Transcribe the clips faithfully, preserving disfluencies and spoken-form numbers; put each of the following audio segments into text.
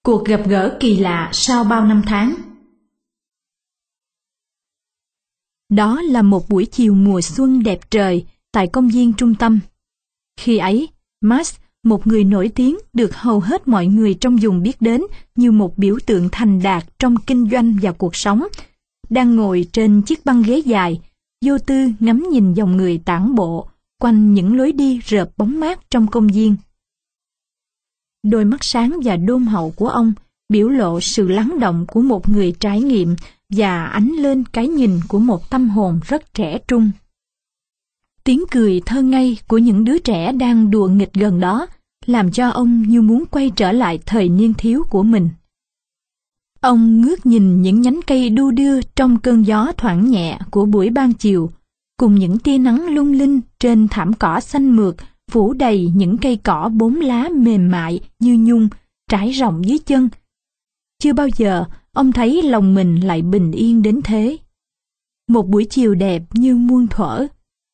Cuộc gặp gỡ kỳ lạ sau bao năm tháng. Đó là một buổi chiều mùa xuân đẹp trời tại công viên trung tâm. Khi ấy, Max, một người nổi tiếng được hầu hết mọi người trong vùng biết đến như một biểu tượng thành đạt trong kinh doanh và cuộc sống, đang ngồi trên chiếc băng ghế dài, vô tư ngắm nhìn dòng người tản bộ quanh những lối đi rợp bóng mát trong công viên. Đôi mắt sáng và đôn hậu của ông biểu lộ sự lắng động của một người trải nghiệm và ánh lên cái nhìn của một tâm hồn rất trẻ trung. Tiếng cười thơ ngây của những đứa trẻ đang đùa nghịch gần đó làm cho ông như muốn quay trở lại thời niên thiếu của mình. Ông ngước nhìn những nhánh cây đu đưa trong cơn gió thoảng nhẹ của buổi ban chiều, cùng những tia nắng lung linh trên thảm cỏ xanh mượt phủ đầy những cây cỏ bốn lá mềm mại như nhung trải rộng dưới chân. Chưa bao giờ ông thấy lòng mình lại bình yên đến thế. Một buổi chiều đẹp như muôn thuở.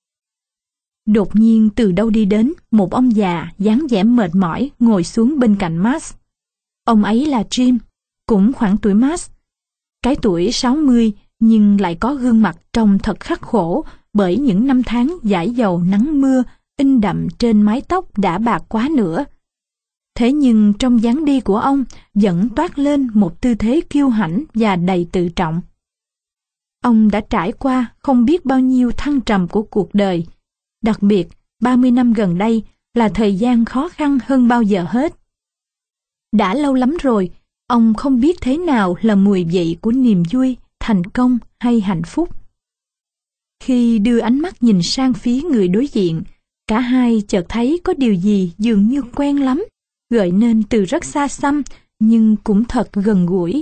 Đột nhiên từ đâu đi đến một ông già dáng vẻ mệt mỏi ngồi xuống bên cạnh Max. Ông ấy là Jim, cũng khoảng tuổi Max. Cái tuổi sáu mươi nhưng lại có gương mặt trông thật khắc khổ bởi những năm tháng dãi dầu nắng mưa in đậm trên mái tóc đã bạc quá nữa. Thế nhưng trong dáng đi của ông vẫn toát lên một tư thế kiêu hãnh và đầy tự trọng. Ông đã trải qua không biết bao nhiêu thăng trầm của cuộc đời. Đặc biệt, ba mươi năm gần đây là thời gian khó khăn hơn bao giờ hết. Đã lâu lắm rồi, ông không biết thế nào là mùi vị của niềm vui, thành công hay hạnh phúc. Khi đưa ánh mắt nhìn sang phía người đối diện, cả hai chợt thấy có điều gì dường như quen lắm, gợi nên từ rất xa xăm nhưng cũng thật gần gũi.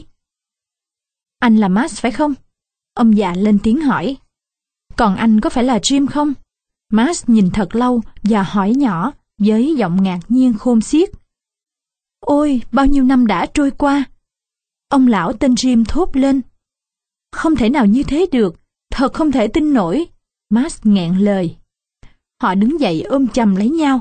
Anh là Max phải không? Ông già lên tiếng hỏi. Còn anh có phải là Jim không? Max nhìn thật lâu và hỏi nhỏ với giọng ngạc nhiên khôn xiết. Ôi, bao nhiêu năm đã trôi qua. Ông lão tên Jim thốt lên. Không thể nào như thế được, thật không thể tin nổi. Max nghẹn lời. Họ đứng dậy ôm chầm lấy nhau.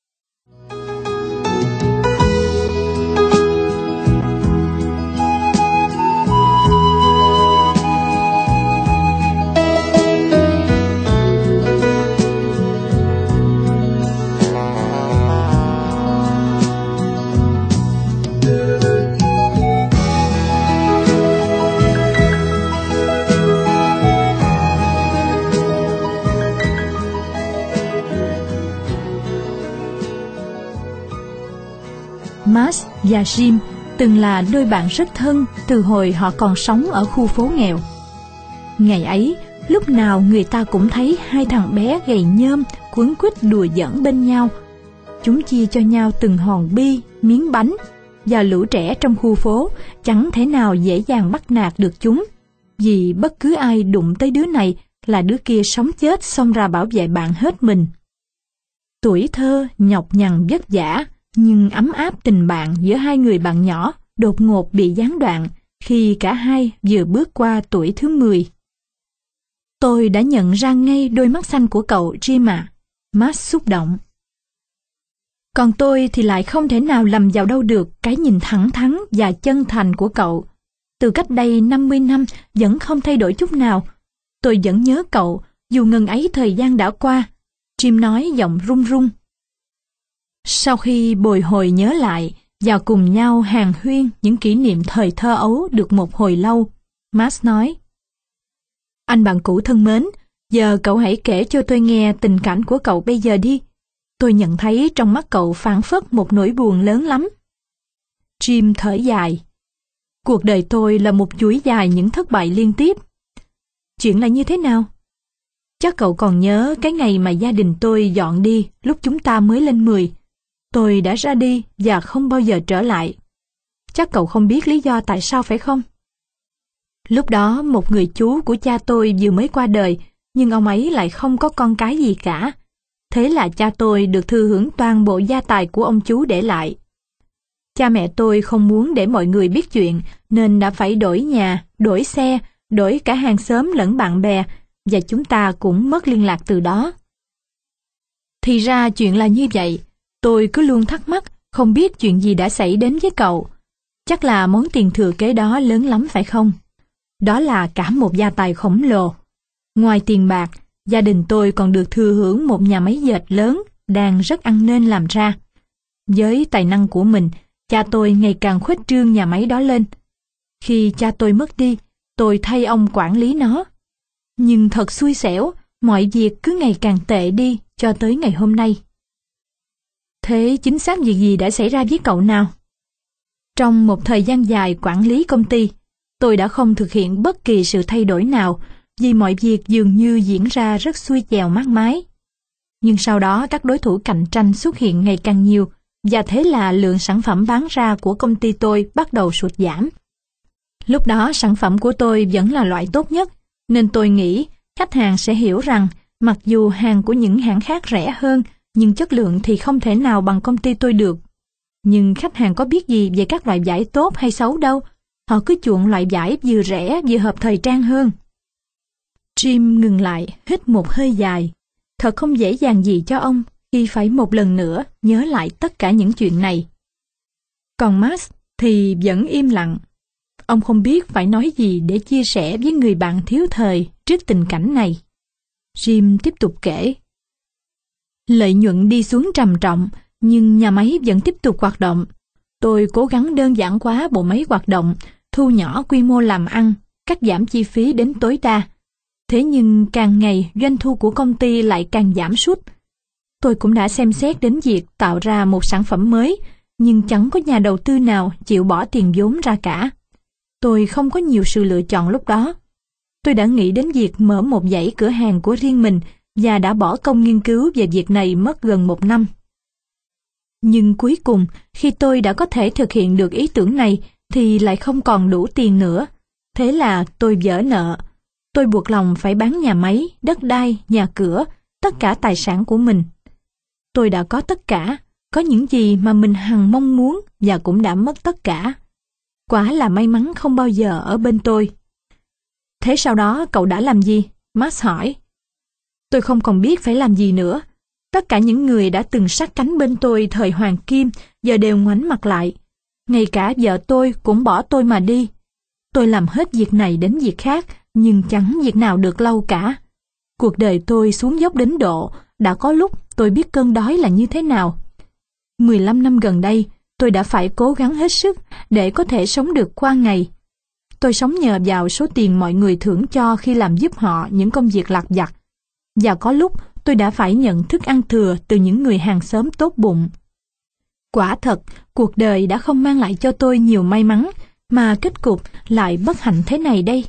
Max và Jim từng là đôi bạn rất thân từ hồi họ còn sống ở khu phố nghèo. Ngày ấy, lúc nào người ta cũng thấy hai thằng bé gầy nhom quấn quýt đùa giỡn bên nhau. Chúng chia cho nhau từng hòn bi, miếng bánh, và lũ trẻ trong khu phố chẳng thể nào dễ dàng bắt nạt được chúng, vì bất cứ ai đụng tới đứa này là đứa kia sống chết xông ra bảo vệ bạn hết mình. Tuổi thơ nhọc nhằn vất vả, nhưng ấm áp tình bạn giữa hai người bạn nhỏ đột ngột bị gián đoạn khi cả hai vừa bước qua tuổi thứ mười. Tôi đã nhận ra ngay đôi mắt xanh của cậu, Jim ạ. Max xúc động. Còn tôi thì lại không thể nào lầm vào đâu được cái nhìn thẳng thắn và chân thành của cậu. Từ cách đây năm mươi năm vẫn không thay đổi chút nào. Tôi vẫn nhớ cậu, dù ngần ấy thời gian đã qua. Jim nói giọng run run. Sau khi bồi hồi nhớ lại và cùng nhau hàn huyên những kỷ niệm thời thơ ấu được một hồi lâu, Max nói. Anh bạn cũ thân mến, giờ cậu hãy kể cho tôi nghe tình cảnh của cậu bây giờ đi. Tôi nhận thấy trong mắt cậu phảng phất một nỗi buồn lớn lắm. Jim thở dài. Cuộc đời tôi là một chuỗi dài những thất bại liên tiếp. Chuyện là như thế nào? Chắc cậu còn nhớ cái ngày mà gia đình tôi dọn đi lúc chúng ta mới lên mười. Tôi đã ra đi và không bao giờ trở lại. Chắc cậu không biết lý do tại sao phải không? Lúc đó một người chú của cha tôi vừa mới qua đời, nhưng ông ấy lại không có con cái gì cả. Thế là cha tôi được thừa hưởng toàn bộ gia tài của ông chú để lại. Cha mẹ tôi không muốn để mọi người biết chuyện, nên đã phải đổi nhà, đổi xe, đổi cả hàng xóm lẫn bạn bè, và chúng ta cũng mất liên lạc từ đó. Thì ra chuyện là như vậy. Tôi cứ luôn thắc mắc, không biết chuyện gì đã xảy đến với cậu. Chắc là món tiền thừa kế đó lớn lắm phải không? Đó là cả một gia tài khổng lồ. Ngoài tiền bạc, gia đình tôi còn được thừa hưởng một nhà máy dệt lớn đang rất ăn nên làm ra. Với tài năng của mình, cha tôi ngày càng khuếch trương nhà máy đó lên. Khi cha tôi mất đi, tôi thay ông quản lý nó. Nhưng thật xui xẻo, mọi việc cứ ngày càng tệ đi cho tới ngày hôm nay. Thế chính xác việc gì đã xảy ra với cậu nào? Trong một thời gian dài quản lý công ty, tôi đã không thực hiện bất kỳ sự thay đổi nào vì mọi việc dường như diễn ra rất xuôi chèo mát mái. Nhưng sau đó các đối thủ cạnh tranh xuất hiện ngày càng nhiều và thế là lượng sản phẩm bán ra của công ty tôi bắt đầu sụt giảm. Lúc đó sản phẩm của tôi vẫn là loại tốt nhất, nên tôi nghĩ khách hàng sẽ hiểu rằng mặc dù hàng của những hãng khác rẻ hơn, nhưng chất lượng thì không thể nào bằng công ty tôi được. Nhưng khách hàng có biết gì về các loại vải tốt hay xấu đâu, họ cứ chuộng loại vải vừa rẻ vừa hợp thời trang hơn. Jim ngừng lại, hít một hơi dài. Thật không dễ dàng gì cho ông khi phải một lần nữa nhớ lại tất cả những chuyện này. Còn Max thì vẫn im lặng. Ông không biết phải nói gì để chia sẻ với người bạn thiếu thời trước tình cảnh này. Jim tiếp tục kể. Lợi nhuận đi xuống trầm trọng, nhưng nhà máy vẫn tiếp tục hoạt động. Tôi cố gắng đơn giản hóa bộ máy hoạt động, thu nhỏ quy mô làm ăn, cắt giảm chi phí đến tối đa. Thế nhưng càng ngày doanh thu của công ty lại càng giảm sút. Tôi cũng đã xem xét đến việc tạo ra một sản phẩm mới, nhưng chẳng có nhà đầu tư nào chịu bỏ tiền vốn ra cả. Tôi không có nhiều sự lựa chọn lúc đó. Tôi đã nghĩ đến việc mở một dãy cửa hàng của riêng mình và đã bỏ công nghiên cứu về việc này mất gần một năm. Nhưng cuối cùng, khi tôi đã có thể thực hiện được ý tưởng này, thì lại không còn đủ tiền nữa. Thế là tôi vỡ nợ. Tôi buộc lòng phải bán nhà máy, đất đai, nhà cửa, tất cả tài sản của mình. Tôi đã có tất cả, có những gì mà mình hằng mong muốn và cũng đã mất tất cả. Quả là may mắn không bao giờ ở bên tôi. Thế sau đó cậu đã làm gì? Max hỏi. Tôi không còn biết phải làm gì nữa. Tất cả những người đã từng sát cánh bên tôi thời hoàng kim giờ đều ngoảnh mặt lại. Ngay cả vợ tôi cũng bỏ tôi mà đi. Tôi làm hết việc này đến việc khác, nhưng chẳng việc nào được lâu cả. Cuộc đời tôi xuống dốc đến độ, đã có lúc tôi biết cơn đói là như thế nào. mười lăm năm gần đây, tôi đã phải cố gắng hết sức để có thể sống được qua ngày. Tôi sống nhờ vào số tiền mọi người thưởng cho khi làm giúp họ những công việc lặt vặt. Và có lúc tôi đã phải nhận thức ăn thừa từ những người hàng xóm tốt bụng. Quả thật, cuộc đời đã không mang lại cho tôi nhiều may mắn, mà kết cục lại bất hạnh thế này đây.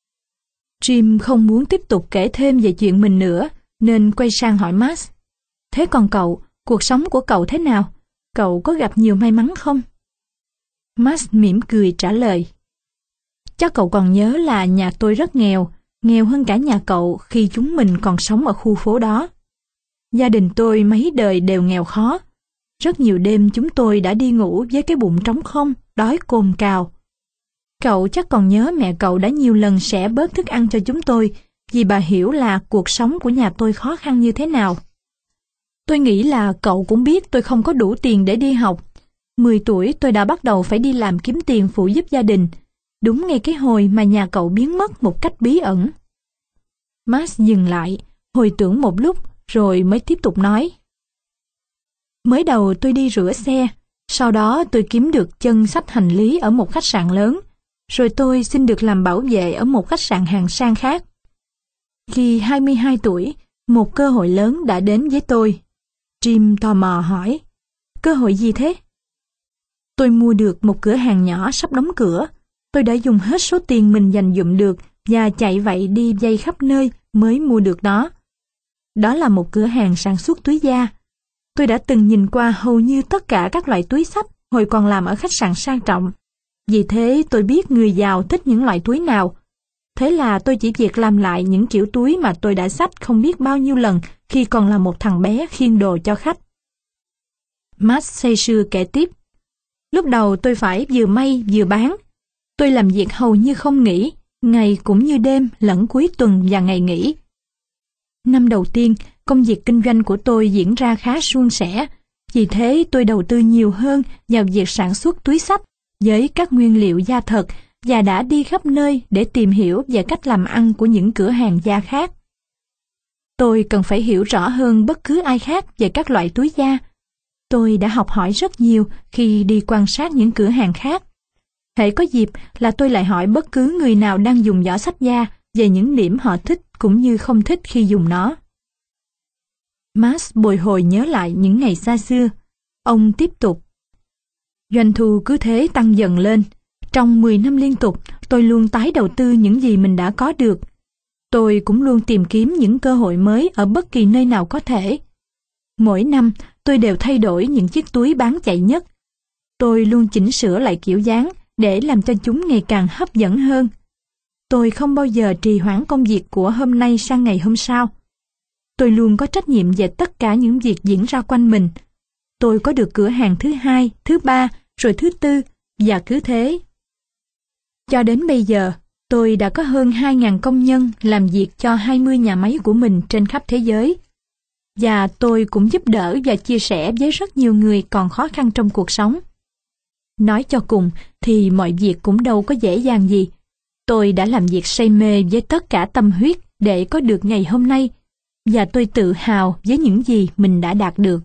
Jim không muốn tiếp tục kể thêm về chuyện mình nữa, nên quay sang hỏi Max. Thế còn cậu, cuộc sống của cậu thế nào? Cậu có gặp nhiều may mắn không? Max mỉm cười trả lời. Chắc cậu còn nhớ là nhà tôi rất nghèo, nghèo hơn cả nhà cậu khi chúng mình còn sống ở khu phố đó. Gia đình tôi mấy đời đều nghèo khó. Rất nhiều đêm chúng tôi đã đi ngủ với cái bụng trống không, đói cồn cào. Cậu chắc còn nhớ mẹ cậu đã nhiều lần xẻ bớt thức ăn cho chúng tôi, vì bà hiểu là cuộc sống của nhà tôi khó khăn như thế nào. Tôi nghĩ là cậu cũng biết tôi không có đủ tiền để đi học. Mười tuổi tôi đã bắt đầu phải đi làm kiếm tiền phụ giúp gia đình, đúng ngay cái hồi mà nhà cậu biến mất một cách bí ẩn. Max dừng lại, hồi tưởng một lúc rồi mới tiếp tục nói. Mới đầu tôi đi rửa xe, sau đó tôi kiếm được chân xách hành lý ở một khách sạn lớn, rồi tôi xin được làm bảo vệ ở một khách sạn hạng sang khác. Khi hai mươi hai tuổi, một cơ hội lớn đã đến với tôi. Jim tò mò hỏi, cơ hội gì thế? Tôi mua được một cửa hàng nhỏ sắp đóng cửa. Tôi đã dùng hết số tiền mình dành dụm được và chạy vậy đi dây khắp nơi mới mua được nó. Đó là một cửa hàng sản xuất túi da. Tôi đã từng nhìn qua hầu như tất cả các loại túi xách hồi còn làm ở khách sạn sang trọng. Vì thế tôi biết người giàu thích những loại túi nào. Thế là tôi chỉ việc làm lại những kiểu túi mà tôi đã xách không biết bao nhiêu lần khi còn là một thằng bé khiêng đồ cho khách. Max say sưa kể tiếp. Lúc đầu tôi phải vừa may vừa bán. Tôi làm việc hầu như không nghỉ, ngày cũng như đêm lẫn cuối tuần và ngày nghỉ. Năm đầu tiên, công việc kinh doanh của tôi diễn ra khá suôn sẻ. Vì thế tôi đầu tư nhiều hơn vào việc sản xuất túi xách. với các nguyên liệu da thật và đã đi khắp nơi để tìm hiểu về cách làm ăn của những cửa hàng da khác. Tôi cần phải hiểu rõ hơn bất cứ ai khác về các loại túi da. Tôi đã học hỏi rất nhiều khi đi quan sát những cửa hàng khác. Hễ có dịp là tôi lại hỏi bất cứ người nào đang dùng giỏ xách da về những điểm họ thích cũng như không thích khi dùng nó. Max bồi hồi nhớ lại những ngày xa xưa. Ông tiếp tục. Doanh thu cứ thế tăng dần lên. Trong mười năm liên tục, tôi luôn tái đầu tư những gì mình đã có được. Tôi cũng luôn tìm kiếm những cơ hội mới ở bất kỳ nơi nào có thể. Mỗi năm, tôi đều thay đổi những chiếc túi bán chạy nhất. Tôi luôn chỉnh sửa lại kiểu dáng để làm cho chúng ngày càng hấp dẫn hơn. Tôi không bao giờ trì hoãn công việc của hôm nay sang ngày hôm sau. Tôi luôn có trách nhiệm về tất cả những việc diễn ra quanh mình. Tôi có được cửa hàng thứ hai, thứ ba, rồi thứ tư, và cứ thế. Cho đến bây giờ, tôi đã có hơn hai nghìn công nhân làm việc cho hai mươi nhà máy của mình trên khắp thế giới. Và tôi cũng giúp đỡ và chia sẻ với rất nhiều người còn khó khăn trong cuộc sống. Nói cho cùng thì mọi việc cũng đâu có dễ dàng gì. Tôi đã làm việc say mê với tất cả tâm huyết để có được ngày hôm nay, và tôi tự hào với những gì mình đã đạt được.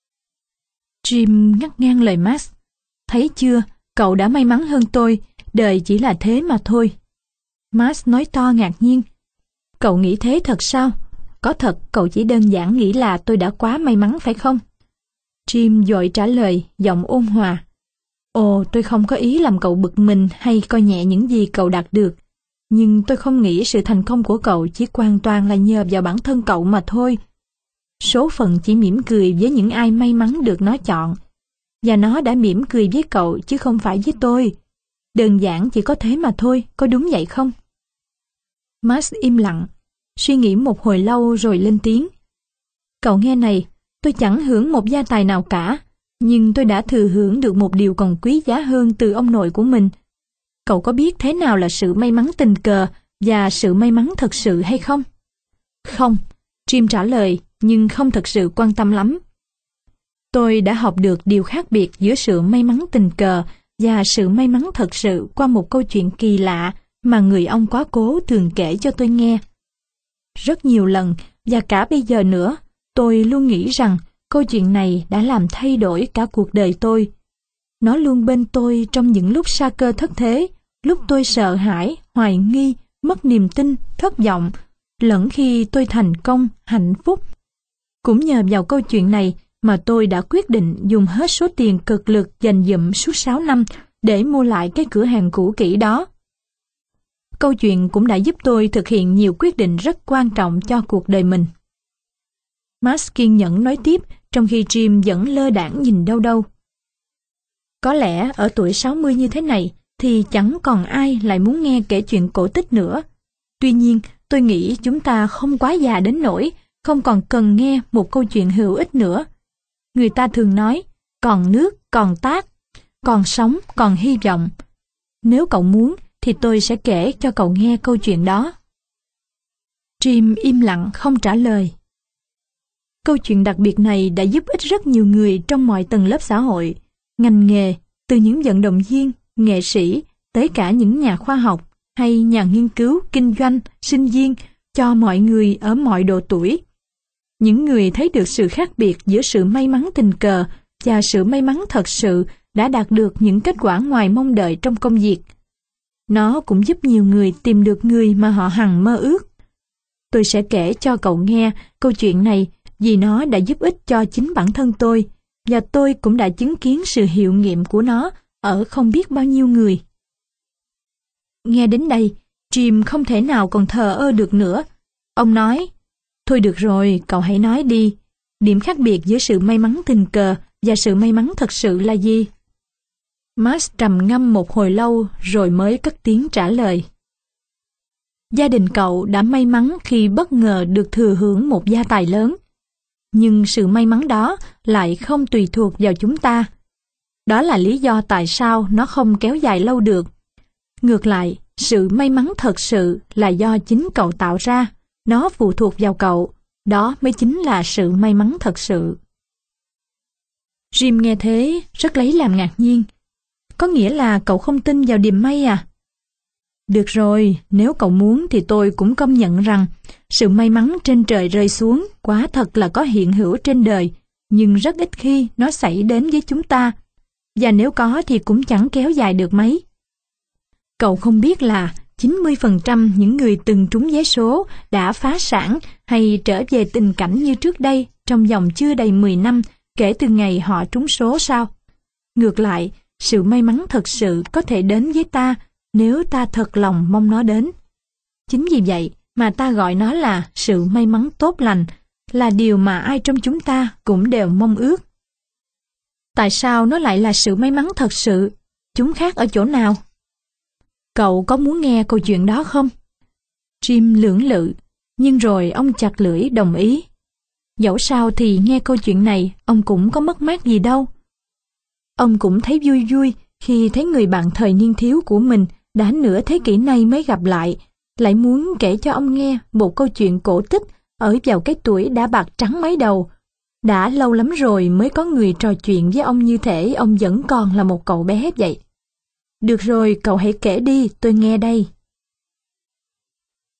Jim ngắt ngang lời Max. Thấy chưa, cậu đã may mắn hơn tôi, đời chỉ là thế mà thôi. Max nói to ngạc nhiên. Cậu nghĩ thế thật sao? Có thật cậu chỉ đơn giản nghĩ là tôi đã quá may mắn phải không? Jim vội trả lời, giọng ôn hòa. Ồ, tôi không có ý làm cậu bực mình hay coi nhẹ những gì cậu đạt được. Nhưng tôi không nghĩ sự thành công của cậu chỉ hoàn toàn là nhờ vào bản thân cậu mà thôi. Số phận chỉ mỉm cười với những ai may mắn được nó chọn. Và nó đã mỉm cười với cậu chứ không phải với tôi. Đơn giản chỉ có thế mà thôi, có đúng vậy không? Max im lặng, suy nghĩ một hồi lâu rồi lên tiếng. Cậu nghe này, tôi chẳng hưởng một gia tài nào cả, nhưng tôi đã thừa hưởng được một điều còn quý giá hơn từ ông nội của mình. Cậu có biết thế nào là sự may mắn tình cờ và sự may mắn thật sự hay không? Không, Jim trả lời, nhưng không thật sự quan tâm lắm. Tôi đã học được điều khác biệt giữa sự may mắn tình cờ và sự may mắn thật sự qua một câu chuyện kỳ lạ mà người ông quá cố thường kể cho tôi nghe. Rất nhiều lần, và cả bây giờ nữa, tôi luôn nghĩ rằng câu chuyện này đã làm thay đổi cả cuộc đời tôi. Nó luôn bên tôi trong những lúc sa cơ thất thế, lúc tôi sợ hãi, hoài nghi, mất niềm tin, thất vọng, lẫn khi tôi thành công, hạnh phúc. Cũng nhờ vào câu chuyện này mà tôi đã quyết định dùng hết số tiền cực lực dành dụm suốt sáu năm để mua lại cái cửa hàng cũ kỹ đó. Câu chuyện cũng đã giúp tôi thực hiện nhiều quyết định rất quan trọng cho cuộc đời mình. Max kiên nhẫn nói tiếp trong khi Jim vẫn lơ đãng nhìn đâu đâu. Có lẽ ở tuổi sáu mươi như thế này thì chẳng còn ai lại muốn nghe kể chuyện cổ tích nữa. Tuy nhiên, tôi nghĩ chúng ta không quá già đến nỗi không còn cần nghe một câu chuyện hữu ích nữa. Người ta thường nói, còn nước, còn tát, còn sống, còn hy vọng. Nếu cậu muốn, thì tôi sẽ kể cho cậu nghe câu chuyện đó. Jim im lặng không trả lời. Câu chuyện đặc biệt này đã giúp ích rất nhiều người trong mọi tầng lớp xã hội, ngành nghề, từ những vận động viên, nghệ sĩ, tới cả những nhà khoa học hay nhà nghiên cứu, kinh doanh, sinh viên, cho mọi người ở mọi độ tuổi. Những người thấy được sự khác biệt giữa sự may mắn tình cờ và sự may mắn thật sự đã đạt được những kết quả ngoài mong đợi trong công việc. Nó cũng giúp nhiều người tìm được người mà họ hằng mơ ước. Tôi sẽ kể cho cậu nghe câu chuyện này vì nó đã giúp ích cho chính bản thân tôi, và tôi cũng đã chứng kiến sự hiệu nghiệm của nó ở không biết bao nhiêu người. Nghe đến đây, Jim không thể nào còn thờ ơ được nữa. Ông nói, thôi được rồi, cậu hãy nói đi. Điểm khác biệt giữa sự may mắn tình cờ và sự may mắn thật sự là gì? Max trầm ngâm một hồi lâu rồi mới cất tiếng trả lời. Gia đình cậu đã may mắn khi bất ngờ được thừa hưởng một gia tài lớn. Nhưng sự may mắn đó lại không tùy thuộc vào chúng ta. Đó là lý do tại sao nó không kéo dài lâu được. Ngược lại, sự may mắn thật sự là do chính cậu tạo ra. Nó phụ thuộc vào cậu. Đó mới chính là sự may mắn thật sự. Jim nghe thế rất lấy làm ngạc nhiên. Có nghĩa là cậu không tin vào điềm may à? Được rồi, nếu cậu muốn thì tôi cũng công nhận rằng sự may mắn trên trời rơi xuống quả thật là có hiện hữu trên đời, nhưng rất ít khi nó xảy đến với chúng ta, và nếu có thì cũng chẳng kéo dài được mấy. Cậu không biết là chín mươi phần trăm những người từng trúng vé số đã phá sản hay trở về tình cảnh như trước đây trong vòng chưa đầy mười năm kể từ ngày họ trúng số sao? Ngược lại, sự may mắn thật sự có thể đến với ta nếu ta thật lòng mong nó đến. Chính vì vậy mà ta gọi nó là sự may mắn tốt lành, là điều mà ai trong chúng ta cũng đều mong ước. Tại sao nó lại là sự may mắn thật sự? Chúng khác ở chỗ nào? Cậu có muốn nghe câu chuyện đó không? Jim lưỡng lự, nhưng rồi ông chặt lưỡi đồng ý. Dẫu sao thì nghe câu chuyện này ông cũng có mất mát gì đâu. Ông cũng thấy vui vui khi thấy người bạn thời niên thiếu của mình đã nửa thế kỷ nay mới gặp lại, lại muốn kể cho ông nghe một câu chuyện cổ tích ở vào cái tuổi đã bạc trắng mấy đầu. Đã lâu lắm rồi mới có người trò chuyện với ông như thể ông vẫn còn là một cậu bé vậy. Được rồi, cậu hãy kể đi, tôi nghe đây.